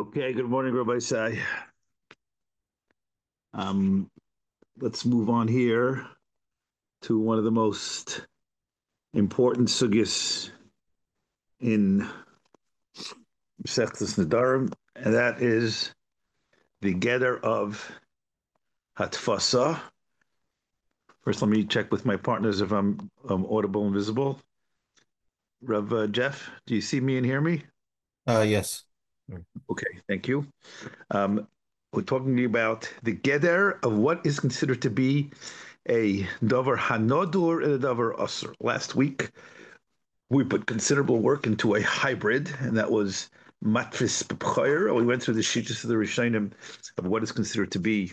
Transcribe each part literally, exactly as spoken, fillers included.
Okay, good morning, Rabbi Sai. Um, let's move on here to one of the most important sugyas in Masechtas Nedarim, and that is the gather of Hatfasa. First, let me check with my partners if I'm, um, audible and visible. Rav uh, Jeff, do you see me and hear me? Uh, yes. Okay, thank you. Um, we're talking about the gather of what is considered to be a davar hanodur and a davar asr. Last week, we put considerable work into a hybrid, and that was matris b'chayr. We went through the shittas of the Rishonim of what is considered to be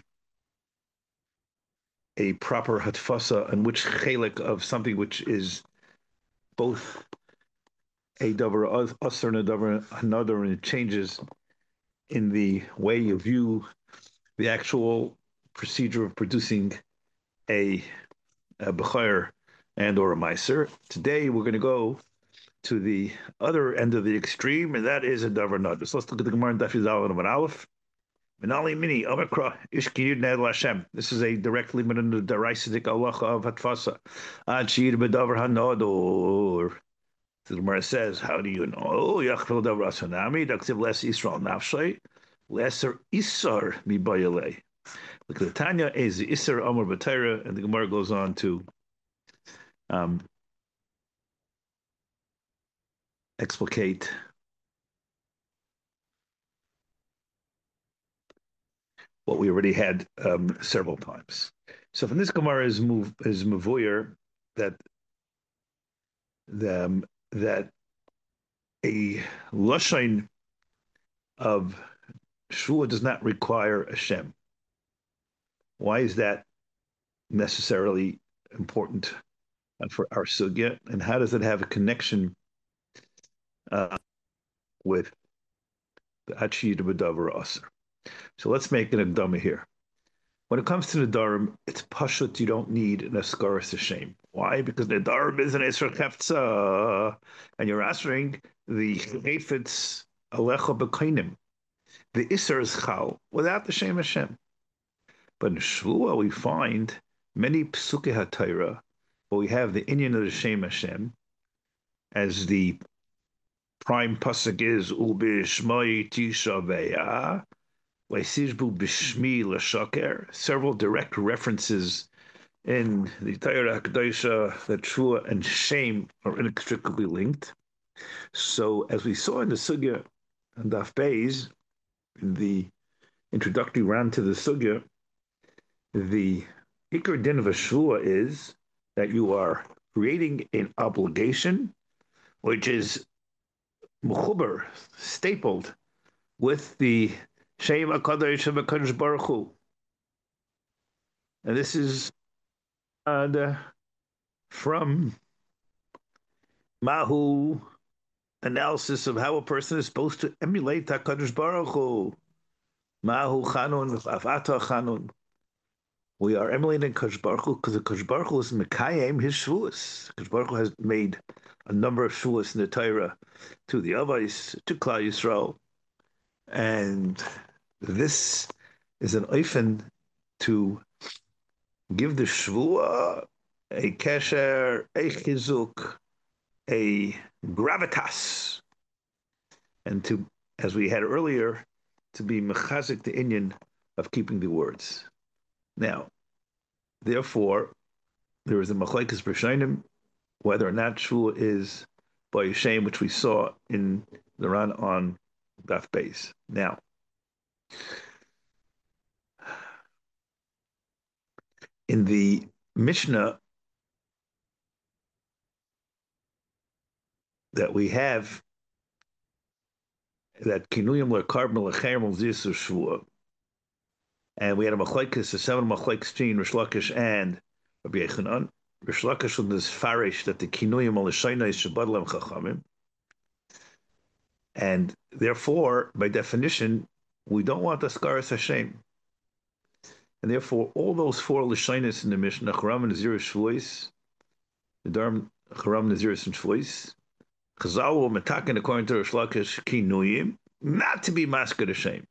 a proper hatfasa, and which chelik of something which is both a davar asr and a davar hanodur, and it changes in the way you view the actual procedure of producing a, a b'chayr and or a meiser. Today, we're going to go to the other end of the extreme, and that is a davar nadus. Let's look at the Gemara in Daf Yud and Aleph. Minali mini omikra ishkiyud nedel Hashem. This is a directly min the deraisidik halacha of hatfasa. Ad shir bedavar hanadur. The Gemara says, how do you know? Oh, yachol davar asanami daksiv les Yisrael nafshay lesser isar mibayale. Look at the Tanya is the isar amar b'Torah, and the Gemara goes on to um, explicate what we already had um, several times. So from this Gemara is move is mavuyer that the um, that a lushain of shua does not require a shem. Why is that necessarily important for our sugya, and how does it have a connection uh, with the achid b'davar aser? So let's make an agdama here. When it comes to the Nedarim, it's pashut. You don't need an askaris shame. Why? Because the Nedarim is an Esra Kefza, and you're answering the Chayfetz Alecha B'Kainim. The Isser is Chal without the Shem Hashem. But in Shvua, we find many Psuke HaTorah, where we have the Inyan of the Shem Hashem, as the prime pasuk is Ubi Shmai Tisha Ve'ah, several direct references in the Torah HaKadoshah that Shua and shame are inextricably linked. So, as we saw in the Sugya and Daf Beis, in the introductory round to the Sugya, the Ikar Din of a Shua is that you are creating an obligation which is mechuber, stapled with the Shem HaKadosh of HaKadosh Baruch Hu. And this is uh, the, from Mahu analysis of how a person is supposed to emulate HaKadosh Baruch Hu. Mahu Chanun, Avata Chanun. We are emulating Kadosh Baruch Hu because the Kadosh Baruch Hu is Mekayim, his Shavuos. Kadosh Baruch Hu has made a number of Shavuos in the Torah to the Avais, to Klal Yisrael. And this is an oifen to give the Shavua a kesher, a chizuk, a gravitas, and to, as we had earlier, to be mechazik the inyan of keeping the words. Now, therefore, there is a machlekes b'shainim whether or not shul is by shame, which we saw in the run on Daf Beis. Now, in the Mishnah that we have, that kinuyim lekarbon lecherem l'zisu shvua, and we had a machlekes, a seven machlekes between Rish Lakish and Rabbi Yechanan. Rish Lakish was farish that the kinuyim l'shayna is shabadlam chachamim, and therefore, by definition, we don't want askaras Hashem, and therefore, all those four l'shaynas in the Mishnah, Charam and Nazir Shvuos, the Dharm Charam Nazir and Shvuos, Chazal will metaken according to Rish Lakish kinuyim. not to be masked Hashem.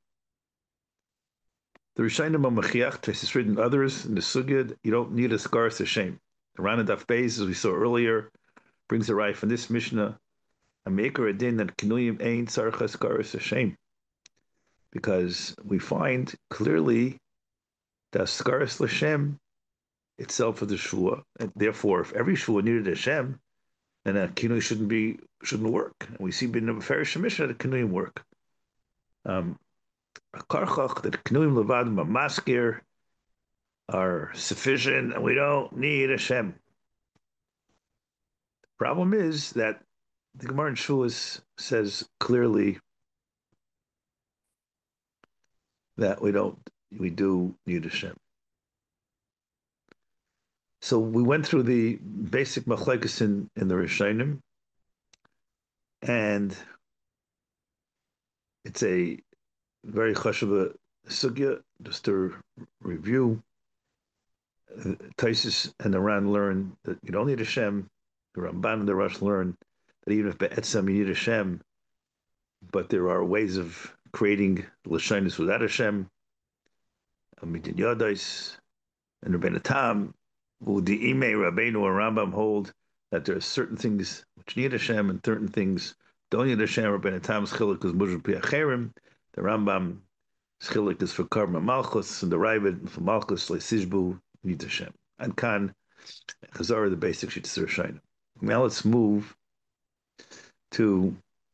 The Rishonim are Machiach, Tesis written others in the Sugya, you don't need a Skaras Hashem. The Rana Daf Beis, as we saw earlier, brings a right from this Mishnah, a maker a din that Kinuyim Ein Tzarcha Skaras Hashem. Because we find clearly that Skaras Hashem itself is the Shua. And therefore, if every Shua needed Hashem, then a Kinui shouldn't be shouldn't work. And we see in the Farish Mishnah that Kinuyim work. Um, Karchach, that Knuim Levad Maskir are sufficient, and we don't need Hashem. The problem is that the Gemara in Shulas says clearly that we don't, we do need Hashem. So we went through the basic machlekes in, in the Rishonim, and it's a very chashuva sugya. Just to review, uh, Taisus and the Ran learn that you don't need Hashem. The Ramban and the Rosh learn that even if be'etzem you need Hashem, but there are ways of creating l'shainis without Hashem. Amitin Yadais and Rabbeinu Tam, Udi Ime Rabbeinu and Rambam hold that there are certain things which need Hashem and certain things don't need Hashem. Rabbeinu Tam's chilik is mujur piacherim. The Rambam chilik is for karma malchus, and the Ravid for malchus leisishbu needs Hashem. And Khan Chazara the basic shittas Rishonim. Now let's move to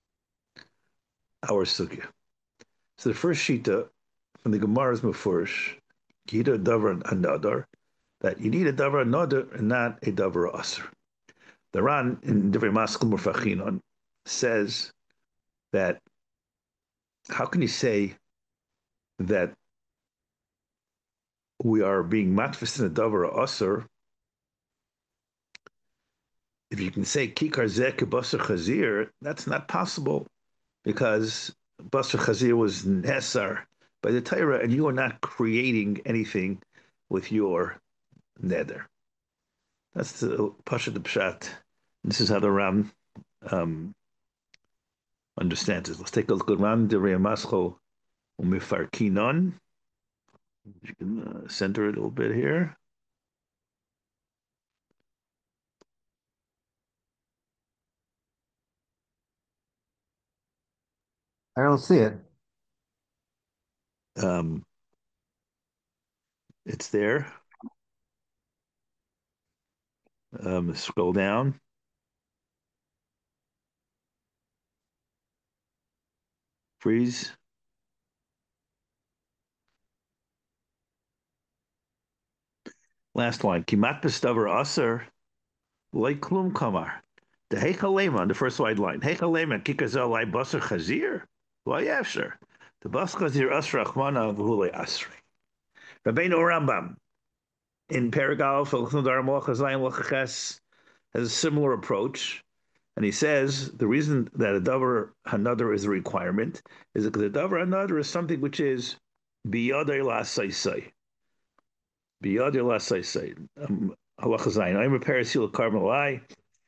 our sugya. So the first shita from the Gemara's Mefurish, Gita Davar Anadar, that you need a Davar Anadar and not a Davar Asr. The Ran in Divrei Maskil Murfachinon says that how can you say that we are being matfis in a Davar Asr if you can say Kikar Zek Basar Chazir? That's not possible because Basar Chazir was Nesar by the Torah, and you are not creating anything with your neder. That's the Pasha the Pshat. This is how the Ram um, understands it. Let's take a look at Ram de Re'amascho Umifarkinon. You can uh, center it a little bit here. I don't see it. Um, it's there. Um, scroll down. Freeze. Last line. Kimat b'stavar aser like klum kamar. The Heikalema, the first wide line. Heikalema kikazel lai basar chazir. Well, yeah, sure. The basar chazir asra achmana v'hulei asri. Rabbeinu Rambam in Paragal has a similar approach, and he says the reason that a davar hanadar is a requirement is because a davar hanadar is something which is biyadei la'saisai. Biyadei la'saisai. Halacha zayin. I'm a parasil karmelai.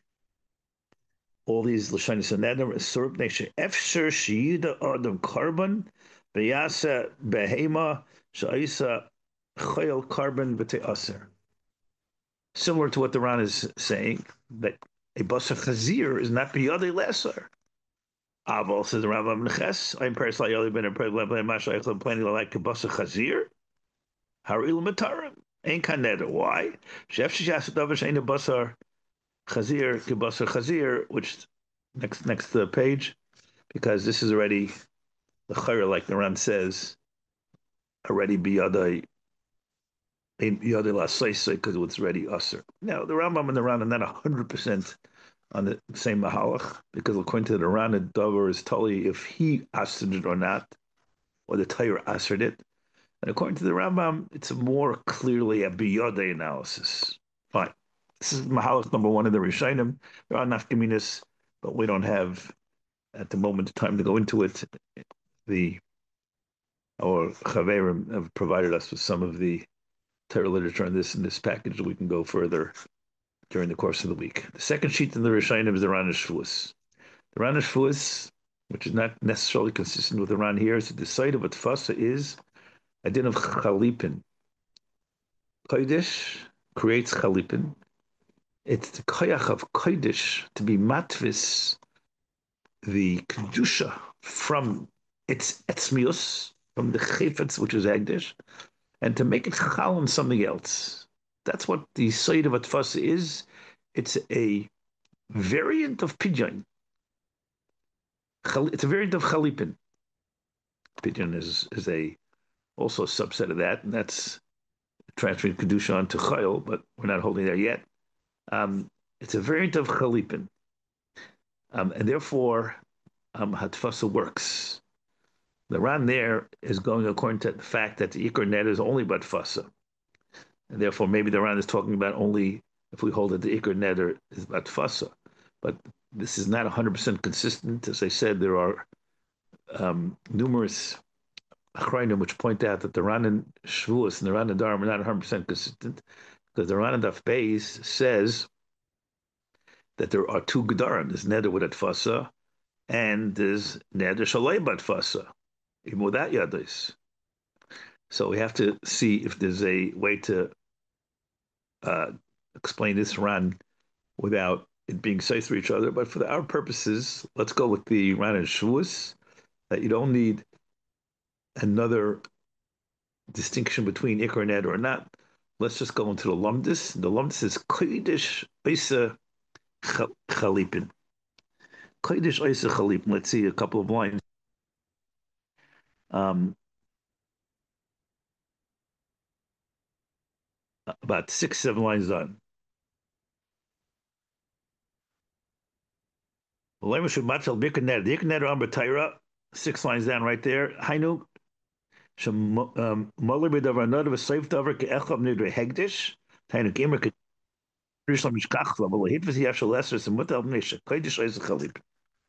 All these l'shanis and nedam surp nation efsher shiyida adam carbon beyasa behema sha'isa chayil carbon b'te aser. Similar to what the Ran is saying, that a basar chazir is not biyadei lesser. Aval says the Rambam neches. I'm personally only been a problem mashayich planning like a basar chazir. Haril matarim ain't kaneder. Why? Chef shas davar shein a basar chazir kibasar chazir, which next next to the page, because this is already the chayr, like the Ran says, already biyadei. Because it's ready usher. Now the Rambam and the Ran are not a hundred percent on the same mahalach, because according to the Ran, the davar is totally if he ushered it or not, or the Torah ushered it. And according to the Rambam, it's a more clearly a biyodei analysis. Fine. This is mahalach number one in the Rishonim. There are nafkaminas, but we don't have at the moment time to go into it. The our chaverim have provided us with some of the Torah literature on this in this package. We can go further during the course of the week. The second sheet in the Rishonim is the Ran Shvuos. The Ran Shvuos which is not necessarily consistent with Iran here, is that the site of a tfasa is a din of chalipin. Kodesh creates chalipin. It's the koyach of kodesh to be matvis the kedusha from its etzmius, from the chayfetz, which is agdish, and to make it chal on something else. That's what the site of a tfasa is. It's a variant of pidyon. It's a variant of chalipin. Pidyon is is a also a subset of that, and that's transferring kedusha onto chayil, but we're not holding there yet. Um, it's a variant of chalipin, um, and therefore um, hatfasa works. The Ran there is going according to the fact that the ikar net is only but fasa, and therefore maybe the Ran is talking about only if we hold that the ikar neder is but fasa, but this is not one hundred percent consistent. As I said, there are um, numerous achrayim which point out that the Ran and Shavuos and the Ran and Dharma are not one hundred percent consistent, because the Ran and Daf Beis says that there are two gedarim. There's neder with atfasa, and there's neder shalei batfasa, even without yadis. So we have to see if there's a way to uh, explain this Ran without it being safe for each other. But for the, our purposes, let's go with the Ran and Shavuos, that you don't need another distinction between ikar and neder or not. Let's just go into the lumdis. The lumdis is kodesh isa chalipin. Kodesh isa chalipin. Let's see a couple of lines. Um, about six, seven lines on. Six lines down right there. Hainu Muller b'davar another v'seif davar ke'echad nidrei hegdish. Hainu gamer ke'rishlam mishkachla v'lohit v'siyaf shel eser semutal b'nei kodesh oiz chalip.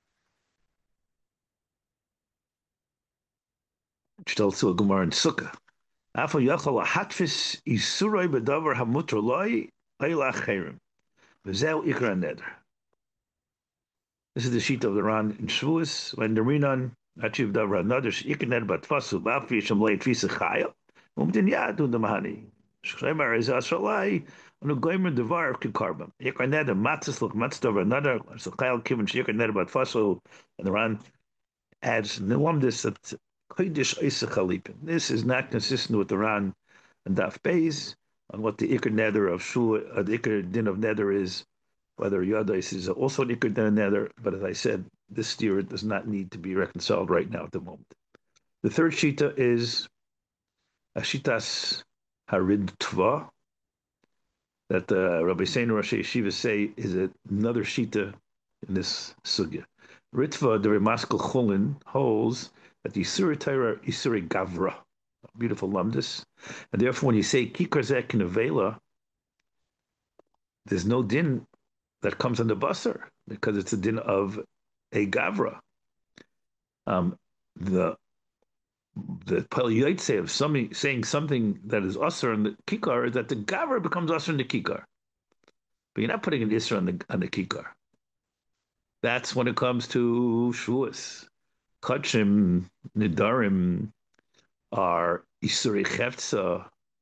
Shtel to a gemara in Sukkah. Afal yachal hatfis isuroi b'davar hamutra loi oilach cherim. V'zeu ikra neder. This is the sheet of the Ran in Shavuos. When the Rinan achieved davar another ikra neder batfasu b'afi shem lei tfisa chaya. Umdin yadu the mahani. Shchemar is asralai. Anu goymer devar kikarbam. Ikra neder matzis look matz davar another. So chayal kivin shikra neder batfasu. And the Ran adds nilamdis that kodesh isa chalipin. This is not consistent with the Ran and Daf Beis on what the ikar neder of shul, uh, the ikar din of neder is, whether yadais is also an ikar din of neder. But as I said, this steer does not need to be reconciled right now at the moment. The third shita is a shitas harid tva that uh, Rabbi Seinu Rosh Yeshiva say is another shita in this sugya. Ritva, the Remaskal Chulin, holds that the Isuri Torah Isuri Gavra, beautiful lumdis, and therefore when you say Kikarzek Nevela, there's no din that comes on the basar because it's a din of a Gavra. Um, the the Pal say of somebody saying something that is usher in the Kikar is that the Gavra becomes usher in the Kikar, but you're not putting an Isra on the on the Kikar. That's when it comes to Shavuos. Kachim, Nidarim are Isuri Cheftza.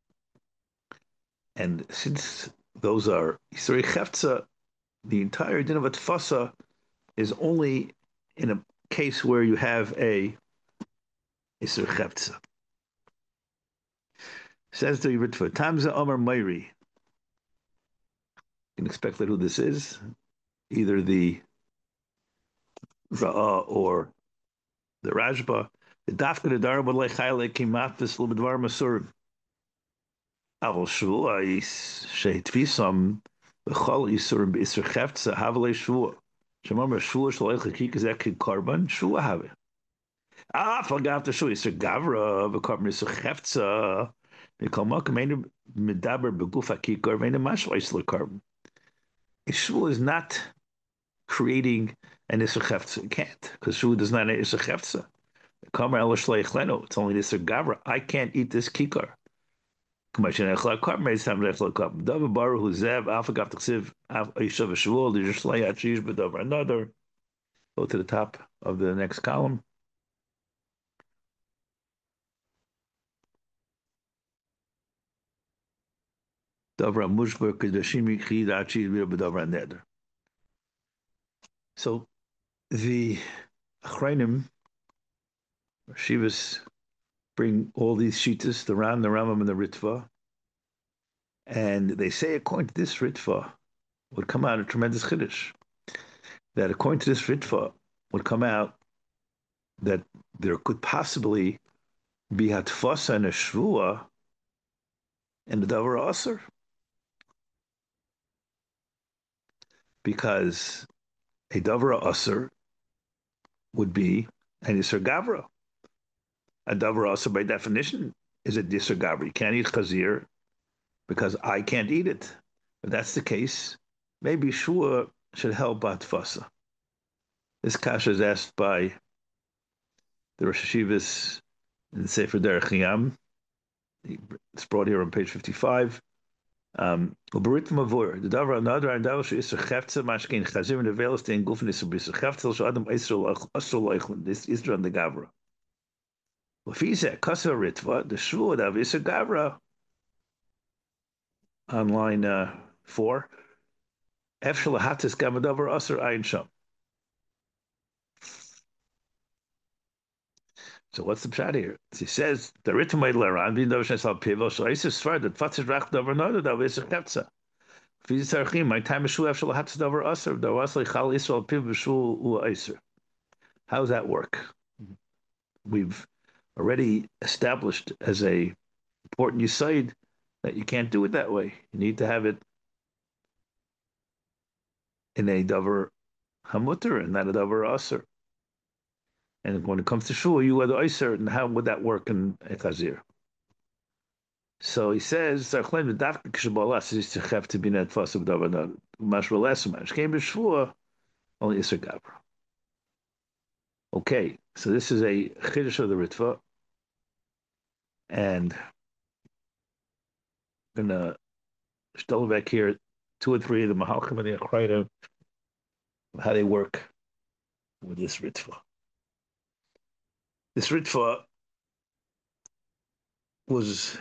And since those are Isuri Cheftza, the entire din of a tfasa is only in a case where you have a Isuri Cheftza. Says the Ritva, Tamza Omar Mayri. You can expect that who this is. Either the Ra'ah or the Rajba, the Dafka the Darba Lechayla Kimafis Lubadvar Masur. Aval Shua is Sheitvisam, the Chol Isur Isur Cheftza, Havale Shua. Shemar Shua Shaloich Kik is that carbon, Shua have it. Ah, forgot the Shua Isur Gavra, the carbon Isur Cheftza. They call Makamain Medaber Begufa Kikar, Vena Mashwa Isur carbon. Shua is not creating an Isur Cheftza. It can't, because Shua does not have Isur Cheftza. It's only this gavra. I can't eat this kikar. Another. Go to the top of the next column. Davra mushbar kedashimi chid achi b'davra neder. So the Achrayim, Shivas, bring all these shitas, the Ran, the Rambam, and the Ritva, and they say according to this Ritva would come out a tremendous chiddush. That according to this Ritva would come out that there could possibly be hatfasa and a shvua and the davar aser, because a davar aser would be an iser gavra. A davar aser by definition is a iser gavra. You can't eat chazir because I can't eat it. If that's the case, maybe shvua should help hatfasa. This kasha is asked by the Rosh Hashivas in the Sefer Derech Chiyam. It's brought here on page fifty-five. Um, the davar another and davar she iser chefza mashkein chazir and avelos tein gufen iser b'isur chefza so adam iser asur loichlin. This is on the gavra. Lefizeh kasa ritva the shvua of iser gavra on line uh, four. Efshel hatis gavadavar asur ayin sham. So what's the pshat here? He says the written way leran bin davar shesal pivo so iser svar that fatzes rach davar another davar iser chefza. My time is shu efshel hatis davar asur davar asur chal Yisrael pivo shu u iser. How does that work? We've already established as a important yisaid that you can't do it that way. You need to have it in a davar hamutter and not a davar aser. And when it comes to shul, you are the iser, and how would that work in a chazir? So he says, "Our claim that dafka kishabalas is to have to be net fas of davar not mashra less mash came to shul only iser gavra." Okay, so this is a chiddush of the Ritva, and I'm gonna still back here two or three of the Mahalchim and the Achrayim, how they work with this Ritva. This Ritva was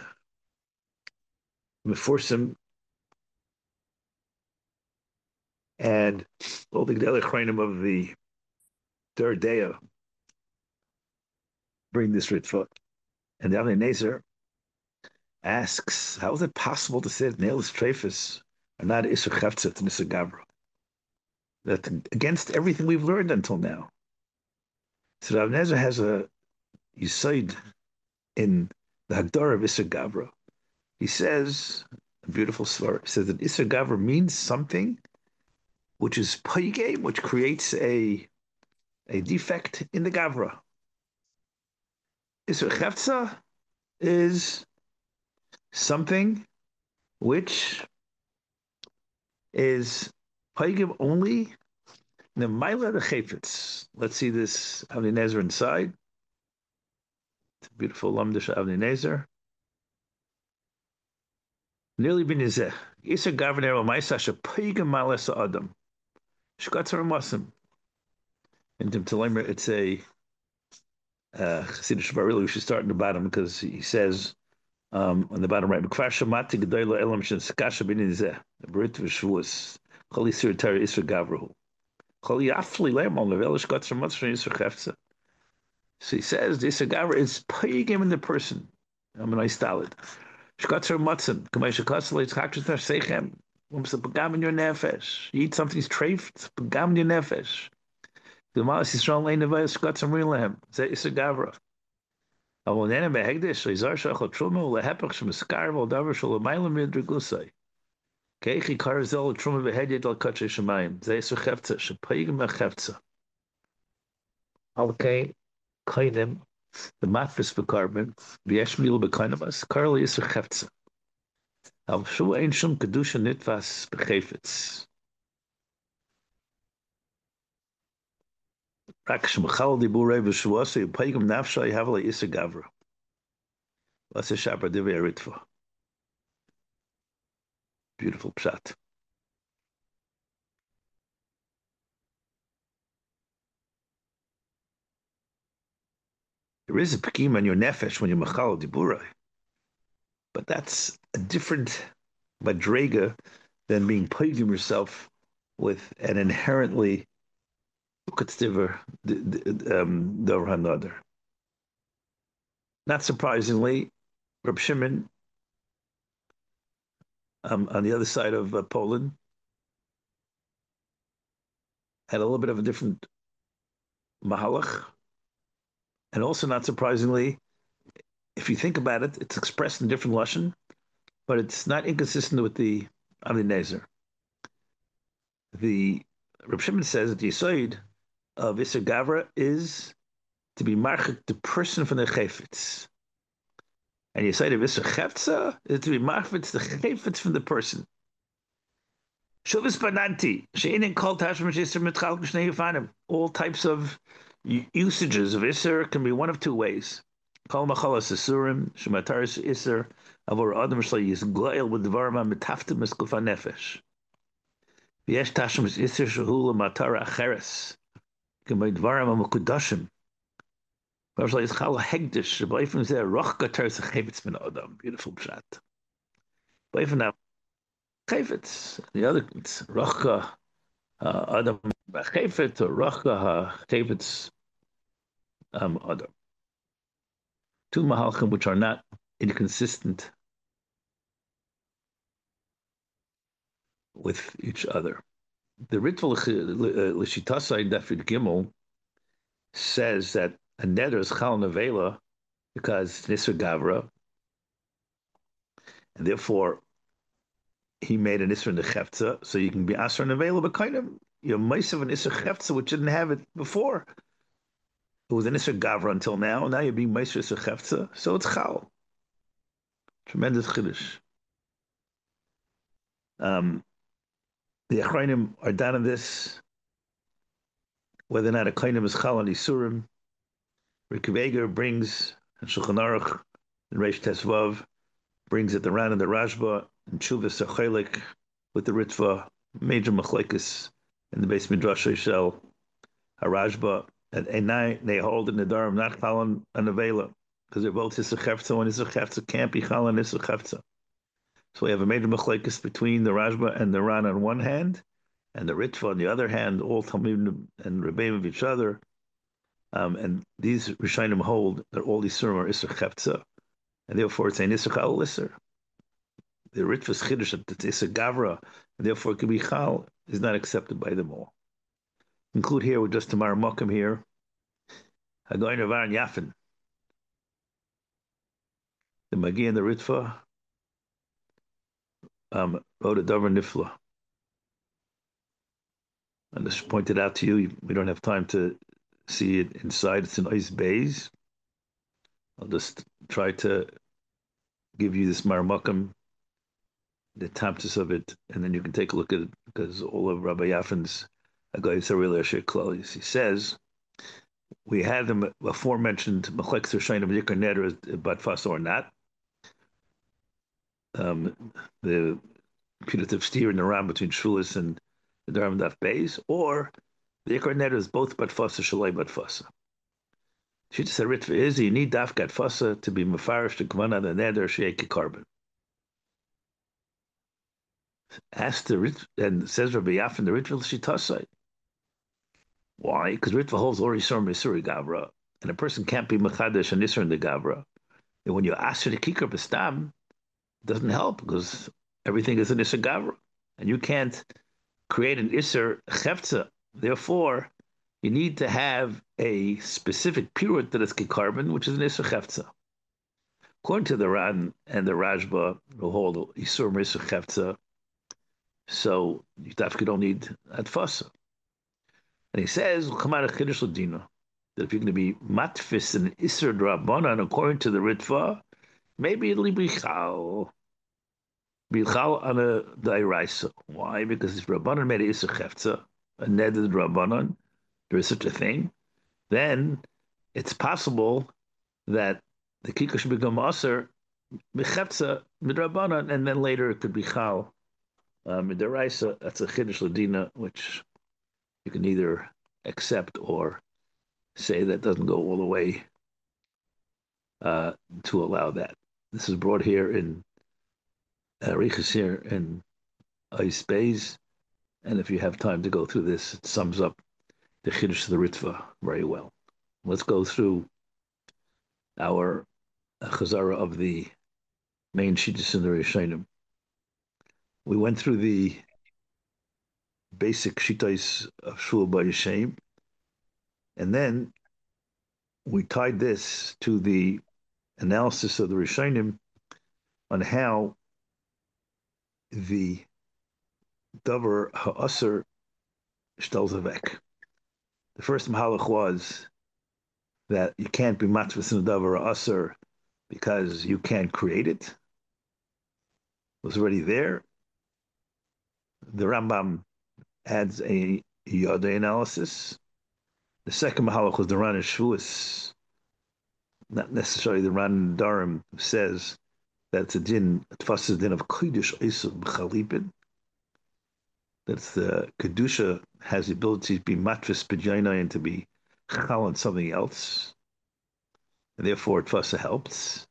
Meforsim, and all the Gedolei Achrayim of the third day bring this Ritva. And the Avnei Nezer asks, how is it possible to say that Neil's Trefus are not Isser Cheftzet and Isser Gavra? That against everything we've learned until now. So Rav Nezer has a yisaid in the Hagdara of Isser Gavra. He says, a beautiful svar, he says that Isser Gavra means something which is paige, which creates a, a defect in the Gavra. Isser Cheftza is something which is paige only the Maila the Chayfetz. Let's see this Avnei Nezer inside. It's a beautiful Lamdish Avnei Nezer. Nearly bin Yizeh. Yisr Gavner Maisa Shapayga Malesa Adam. Shkatzar Masim. In Tim Telemer, it's a uh, Chassidish Shvar. Really, we should start in the bottom because he says um, on the bottom right, Mekvar Shamati Gedoyla Elam Shen Skasha bin Yizeh. The Brit Vishvus. Choli Sir Tari Yisr Gavrahu. Choli Afli Lemon Level Shkatzar Matzar Yisr Chefza. So he says this Gavra is paygim in the person. I'm a nice talid. Shkatzer matzin. Kamei shkatzle it's hakshus ter sechem. Wum's a pagam in your nefesh. You eat something's treif. It's pagam in your nefesh. The malas yisrael lein nevayas shkatzem rilehem. Zeh is a Gavra. Avon ene behegdish leizar shachol truma ulehepach shemeskar vol davar shol amayla midrigusay. Keichi karzel truma behedid al katshe shemayim. Zeh is a chefza. Shapayim a chefza. Okay. Kainim, the matfis v'karben, v'yeshmil b'kainavas, karli yisr cheftza. Al shu ein shum kedusha nitvas b'chefetz. Rak shmachal diburei v'shuasa yipayim nafsha yihavla yisr gavra. That's a shabra divya ritva. Beautiful pshat. There is a pekim on your nefesh when you're machal dibura, but that's a different madrega than being plaguing yourself with an inherently ukatziver um, davar hanadar. Not surprisingly, Reb Shimon um, on the other side of uh, Poland had a little bit of a different mahalach, and also not surprisingly, if you think about it, it's expressed in different lashon, but it's not inconsistent with the Ani Nezer. The Reb Shimon says that the Yisoid of Isser Gavra is to be marchik the person from the chayfetz. And Yisoid of Isser Chefza is to be marchik the chayfetz from the person. Shuvis Bananti, Sheinin called Tashmish Isser Mitchal Kshnei Yufanim. All types of usages of Isser can be one of two ways. Kol Machalas Isurim, Shemataris Isser, Avor Adam Shlai Yisgoel with Dvarma Metaftim Eskufa Nefesh. V'yesh Tashmish Isser Shahula Matara Acheres. K'may Dvarma Mukudashim. Vav Shlai Yischal Hegdish, Shebleifim Zeh Rochka Teres Chayvetz Min Adam. Beautiful pshat. Bleifim now. Chayvetz. The other, it's Rochka uh, Adam Chayvetz or Rochka Chayvetz um, Adam. Two mahalchim which are not inconsistent with each other. The Ritva L'Shitasai Dafid Gimel says that a neder is chal nevela because Nisr Gavra, and therefore he made an Isra Nechefza, so you can be Asr nevela, but kind of you're mice of an Isra Chefza, which didn't have it before. It was an Isra Gavra until now. Now you're being mice Isra Chefza, so it's chal. Tremendous chiddush. Um, the Achrayim are down on this, whether or not a kainim is chal on Isurim. Rikuveger brings, and Shulchan Aruch, and Reish Tesvav brings it the Ran and the Rashba, and Chuvas Achelik with the Ritva, major machlekes in the base Midrash Shel, Harashba, and Enai, they hold in the Dharam, not chal on Avela, because they're both Isser Chefza, and Isser Chefza can't be chal on Isser Chefza. So we have a major machlekes between the Rashba and the Ran on one hand, and the Ritva on the other hand, all Talmudim and Rebbeim of each other. Um, and these Rishonim hold that all these Surim are Isser Chefza, and therefore it's an Isser Chal Isser. The Ritva's Chiddush that it's Isser Gavra, and therefore it can be Chal, is not accepted by them all. Include here with just Tamar Mokum here, Hagoyin Ravar and Yafin. The Magi and the Ritva um, wrote a Dover Nifla. And as pointed out to you, we don't have time to see it inside. It's in Ice Bays. I'll just try to give you this Marmukim, the taptis of it, and then you can take a look at it, because all of Rabbi Yaffin's Agayis are really Asher Klalis. He says, we had them aforementioned Machlekes Rishonim of Yikar Neder Batfas or not. Um, the putative steer in the Ram between Shulis and the Dharam Daf Beis, or the Yikar Neder is both Batfasa Shalai Batfasa. She said, Ritva is you need Daf Gatfasa to be Mefarish to Kavana the Neder Sheiki Carbon. Asked the Ritva, and says Rabbi Yafin, the Ritva Shitasai. Why? Because Ritva holds Ori Sor Misuri Gavra, and a person can't be Mechadish and Isser in the Gavra. And when you ask for the Kikar Bastam, it doesn't help because everything is an Isser Gavra. And you can't create an Isser Chefza. Therefore, you need to have a specific period that is Kikarbon, which is an Isser Chefza. According to the Ran and the Rashba, who hold Isur Isser Chefza, so you don't need Adfasa. And he says, that if you're going to be matfis and Isser Drabanan, according to the Ritva, maybe it'll be Chal. Be Chal on a Dairaisa. Why? Because if Rabbanan made Isser Chefza, a Neded Rabbanan, there is such a thing, then it's possible that the Kikar should become Aser, Mechefza, Midrabanan, and then later it could be Chal. Um, Midaraisa, that's a Chiddush Ladina, which you can either accept or say that doesn't go all the way uh, to allow that. This is brought here in Arichas here in Ice Bays, and if you have time to go through this, it sums up the Chiddush of the Ritva very well. Let's go through our Chazara of the main Shittas in the Rishonim. We went through the basic Shittais of Shul B'Yishem, and then we tied this to the analysis of the Rishonim on how the Dover Ha'asr Shtelzavek. The first Mahalach was that you can't be matzvus in the Dover Ha'asr because you can't create it. It was already there. The Rambam adds a Yodei analysis. The second Mahalach was the Ran Shavuos, not necessarily the Ran Darim, who says that it's a din, a tfas's din of Kodesh Eisel B'chalipin. That the Kedusha has the ability to be matvis b'jaina and to be chal on something else. And therefore, tfasa helps.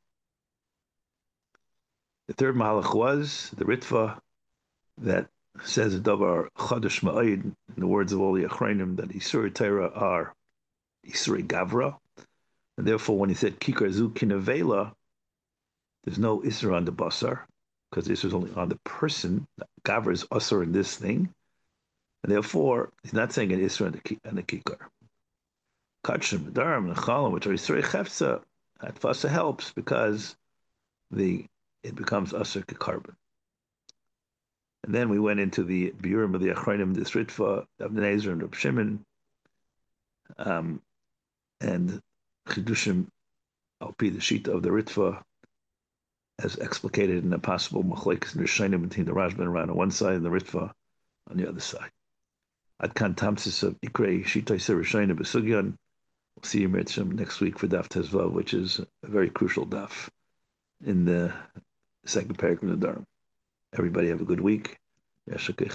The third Mahalach was the Ritva that says a davar chadash ma'ayid, in the words of all the Achrayim, that Isur Torah are Isur Gavra. And therefore, when he said Kikar Zu Kinavela, there's no Isur on the Basar, because Isur is only on the person. Gavra is Asur in this thing. And therefore, he's not saying an Isra and the Kikar. Kachim, Daram, and Chalam, which are Isra Chefza, that Fasa helps because the it becomes Asr Kikarbon. And then we went into the Biurim of the Achrayim, this Ritva, Ibn Ezer, and Reb Shimon, um, and Chidushim, Alpi, the Shita of the Ritva, as explicated in a possible Machlekes and Rishonim between the Rajban around on one side and the Ritva on the other side. Ad kan tamsis of Ikrei Shittai Serishayna Besugyan. We'll see you next week for Daf Tezvav, which is a very crucial daf in the second paragraph of the Dharm. Everybody have a good week. Rabbi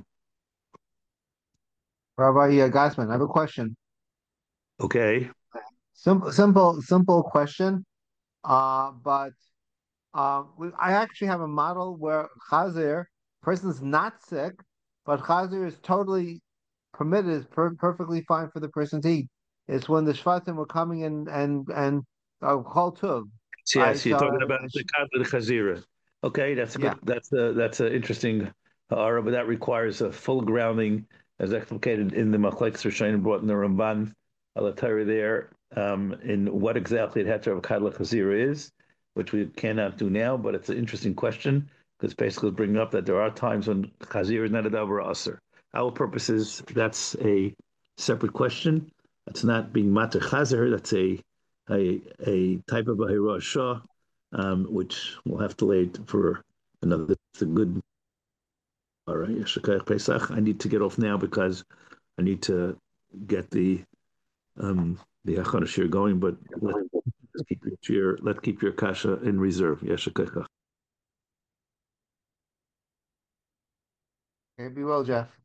uh, Gassman, I have a question. Okay. Simple, simple, simple question. Uh, but uh, we, I actually have a model where Chazir, person's not sick, but Chazir is totally permitted, is per perfectly fine for the person to eat. It's when the Shvatim were coming in and and uh, Chol Tuv, right? Yes, you're So, talking about the Kadla Chazira. Okay, that's a good. yeah. That's a that's an interesting ha'ara, but that requires a full grounding, as explicated in the Machlekes Rishonim brought in the Ramban Alatari there, um, in what exactly the Heter of Kadla Chazira is, which we cannot do now, but it's an interesting question because basically it's bringing up that there are times when Chazir is not a davar aser. Our purpose is that's a separate question. That's not being mater Chazir. That's a a a type of a hirashah, um, which we'll have to wait for another. It's a good. All right, Yeshakayach Pesach. I need to get off now because I need to get the um the Hachana Shir going. But let's keep your shir, let's keep your kasha in reserve. Yeshakayach. Okay, be well, Jeff.